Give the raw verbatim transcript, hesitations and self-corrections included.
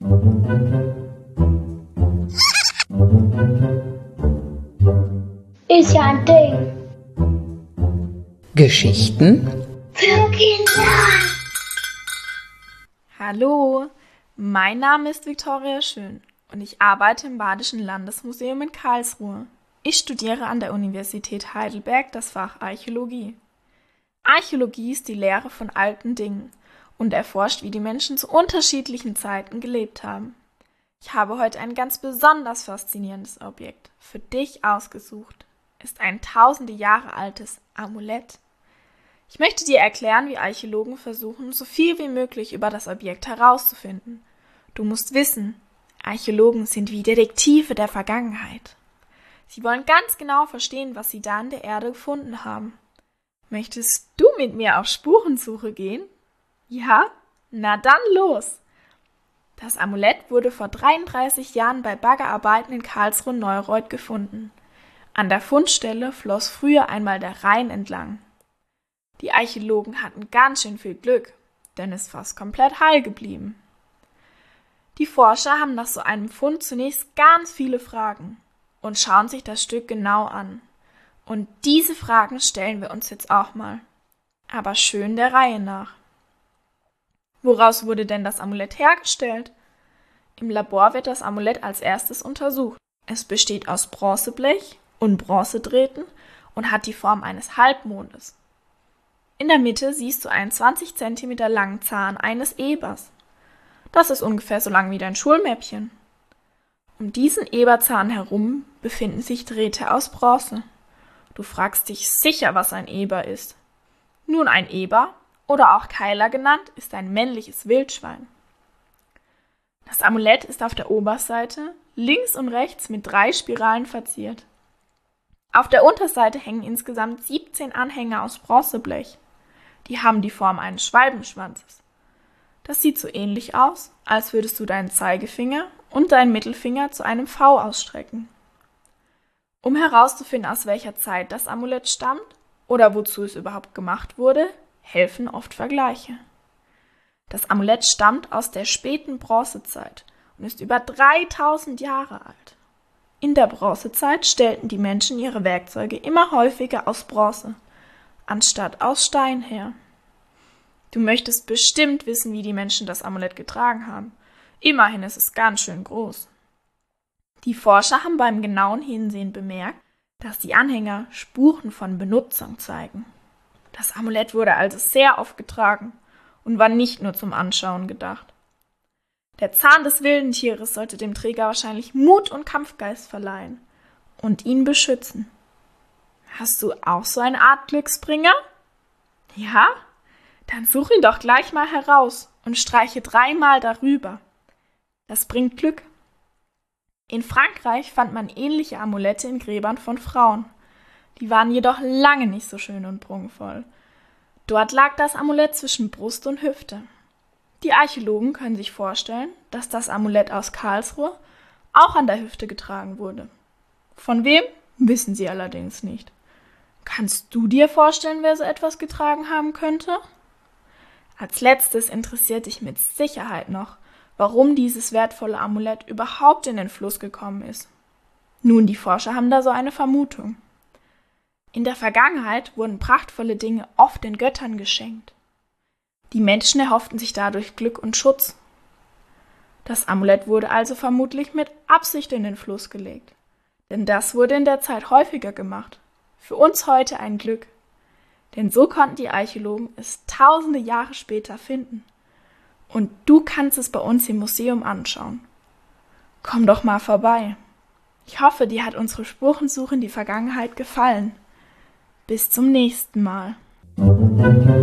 Ist ja ein Ding. Geschichten Für Kinder. Hallo, mein Name ist Viktoria Schön und ich arbeite im Badischen Landesmuseum in Karlsruhe. Ich studiere an der Universität Heidelberg das Fach Archäologie. Archäologie ist die Lehre von alten Dingen und erforscht, wie die Menschen zu unterschiedlichen Zeiten gelebt haben. Ich habe heute ein ganz besonders faszinierendes Objekt für dich ausgesucht. Es ist ein tausende Jahre altes Amulett. Ich möchte dir erklären, wie Archäologen versuchen, so viel wie möglich über das Objekt herauszufinden. Du musst wissen, Archäologen sind wie Detektive der Vergangenheit. Sie wollen ganz genau verstehen, was sie da in der Erde gefunden haben. Möchtest du mit mir auf Spurensuche gehen? Ja? Na dann los! Das Amulett wurde vor dreiunddreißig Jahren bei Baggerarbeiten in Karlsruhe-Neureuth gefunden. An der Fundstelle floss früher einmal der Rhein entlang. Die Archäologen hatten ganz schön viel Glück, denn es ist fast komplett heil geblieben. Die Forscher haben nach so einem Fund zunächst ganz viele Fragen und schauen sich das Stück genau an. Und diese Fragen stellen wir uns jetzt auch mal. Aber schön der Reihe nach. Woraus wurde denn das Amulett hergestellt? Im Labor wird das Amulett als erstes untersucht. Es besteht aus Bronzeblech und Bronzedrähten und hat die Form eines Halbmondes. In der Mitte siehst du einen zwanzig Zentimeter langen Zahn eines Ebers. Das ist ungefähr so lang wie dein Schulmäppchen. Um diesen Eberzahn herum befinden sich Drähte aus Bronze. Du fragst dich sicher, was ein Eber ist. Nun, ein Eber, oder auch Keiler genannt, ist ein männliches Wildschwein. Das Amulett ist auf der Oberseite links und rechts mit drei Spiralen verziert. Auf der Unterseite hängen insgesamt siebzehn Anhänger aus Bronzeblech. Die haben die Form eines Schwalbenschwanzes. Das sieht so ähnlich aus, als würdest du deinen Zeigefinger und deinen Mittelfinger zu einem V ausstrecken. Um herauszufinden, aus welcher Zeit das Amulett stammt oder wozu es überhaupt gemacht wurde, helfen oft Vergleiche. Das Amulett stammt aus der späten Bronzezeit und ist über dreitausend Jahre alt. In der Bronzezeit stellten die Menschen ihre Werkzeuge immer häufiger aus Bronze, anstatt aus Stein her. Du möchtest bestimmt wissen, wie die Menschen das Amulett getragen haben. Immerhin ist es ganz schön groß. Die Forscher haben beim genauen Hinsehen bemerkt, dass die Anhänger Spuren von Benutzung zeigen. Das Amulett wurde also sehr oft getragen und war nicht nur zum Anschauen gedacht. Der Zahn des wilden Tieres sollte dem Träger wahrscheinlich Mut und Kampfgeist verleihen und ihn beschützen. Hast du auch so eine Art Glücksbringer? Ja? Dann such ihn doch gleich mal heraus und streiche dreimal darüber. Das bringt Glück. In Frankreich fand man ähnliche Amulette in Gräbern von Frauen. Die waren jedoch lange nicht so schön und prunkvoll. Dort lag das Amulett zwischen Brust und Hüfte. Die Archäologen können sich vorstellen, dass das Amulett aus Karlsruhe auch an der Hüfte getragen wurde. Von wem, wissen sie allerdings nicht. Kannst du dir vorstellen, wer so etwas getragen haben könnte? Als letztes interessiert dich mit Sicherheit noch, warum dieses wertvolle Amulett überhaupt in den Fluss gekommen ist. Nun, die Forscher haben da so eine Vermutung. In der Vergangenheit wurden prachtvolle Dinge oft den Göttern geschenkt. Die Menschen erhofften sich dadurch Glück und Schutz. Das Amulett wurde also vermutlich mit Absicht in den Fluss gelegt. Denn das wurde in der Zeit häufiger gemacht. Für uns heute ein Glück. Denn so konnten die Archäologen es tausende Jahre später finden. Und du kannst es bei uns im Museum anschauen. Komm doch mal vorbei. Ich hoffe, dir hat unsere Spurensuche in die Vergangenheit gefallen. Bis zum nächsten Mal.